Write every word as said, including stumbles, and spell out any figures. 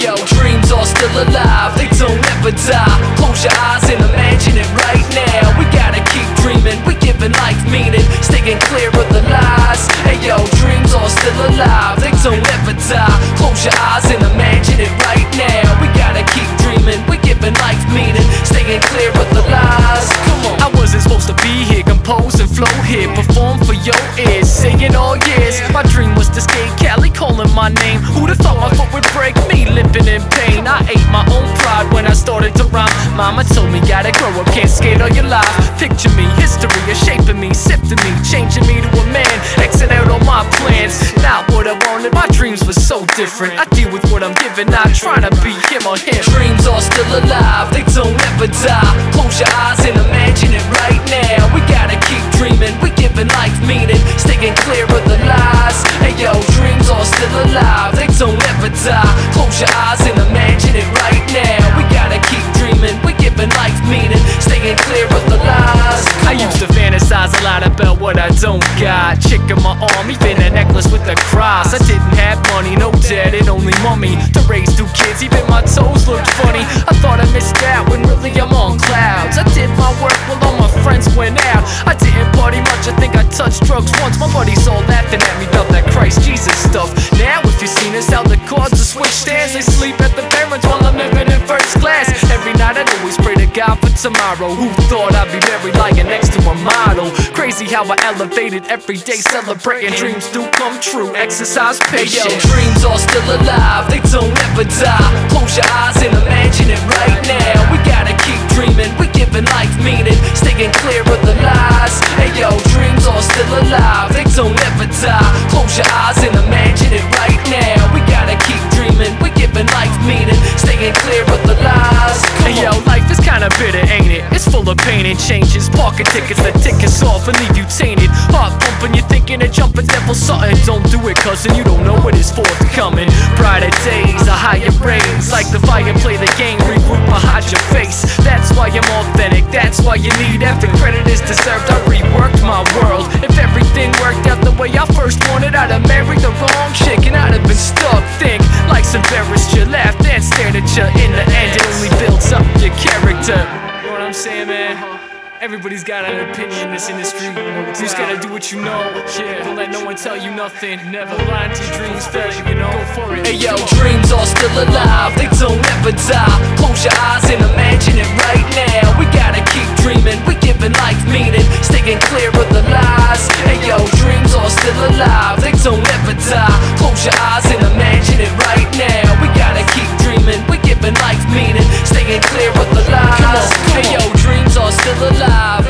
yo, dreams are still alive, they don't ever die. Close your eyes and imagine it right now. We gotta keep dreaming, we giving life meaning, staying clear of the lies. Hey yo, dreams are still alive, they don't ever die. Close your eyes and imagine it right now. We gotta keep dreaming, we giving life meaning, staying clear of the lies. Come on. I wasn't supposed to be here, compose and flow here, perform for your ears, singing all years. My dream was to skate Cali, calling my name. Who'd have thought my foot would break me, limping in pain? I ate my own pride when I started to rhyme. Mama told me gotta grow up, can't skate all your life. Picture me, history is shaping me, sifting me, changing me to a man, Xing out all my plans. Not what I wanted, my dreams were so different. I deal with what I'm given, not trying to be him or him. Dreams are still alive, they don't ever die. Close your eyes and imagine it right now. We gotta keep dreaming, we giving life meaning, staying clear of the lies. Hey yo, dreams are still alive, they don't ever die. Close your eyes and imagine it right now. We gotta keep dreaming, we giving life meaning, staying clear of the lies. I used to fantasize a lot about what I don't got. Chick in my arm, even a necklace with a cross. I didn't have money, no debt, it only mommy to raise two kids, even my toes looked funny. I thought I missed out when really I'm on clouds. I did my work while all my friends went out. I didn't party much, I think I touched drugs once. My buddies all laughing at me about that Christ Jesus stuff. Now if you seen us how the cards are switched stands, they sleep at the parents while I'm living in first class. Every night I'd always pray to God for tomorrow. Who thought I'd be buried lying next to a model? Crazy how I elevated every day, celebrating dreams do come true. Exercise patience. Hey yo, dreams are still alive, they don't ever die. Close your eyes and imagine it right now. We gotta keep dreaming, we giving life meaning, staying clear of the lies. Hey yo, dreams are still alive, they don't ever die. Close your eyes and imagine it right now. We gotta keep dreaming, we giving life meaning, staying clear of the lies. Hey yo, life is kinda bitter, ain't it? It's full of pain and changes, parking tickets that tick us off and leave you tainted. Heart pumping, you're thinking of jumping, devil something. Don't do it, cousin, you don't know what is forthcoming. Brighter days, a higher raise, like the fire, play the game, regroup behind your face. That's why I'm authentic, that's why you need effort. Credit is deserved, I reworked my world. If everything worked out the way I first wanted, I'd have married the wrong chick and I'd have been stuck. Think life's embarrassed you, laughed and stared at you. In the end, it only builds up your character. You know what I'm saying, man? Everybody's got an opinion in this industry. You just gotta do what you know. Yeah, don't let no one tell you nothing. Never lie to your dreams, fail you, you know. Go for it. Hey yo, dreams are still alive, they don't ever die. Close your eyes and imagine it right now. We gotta keep dreaming, we giving life meaning, staying clear of the lies. Hey yo, dreams are still alive, they don't ever die. Close your eyes and imagine it right now. We gotta keep dreaming, we giving life meaning, staying clear of the lies. Come on, come on. Hey yo, dreams are still alive.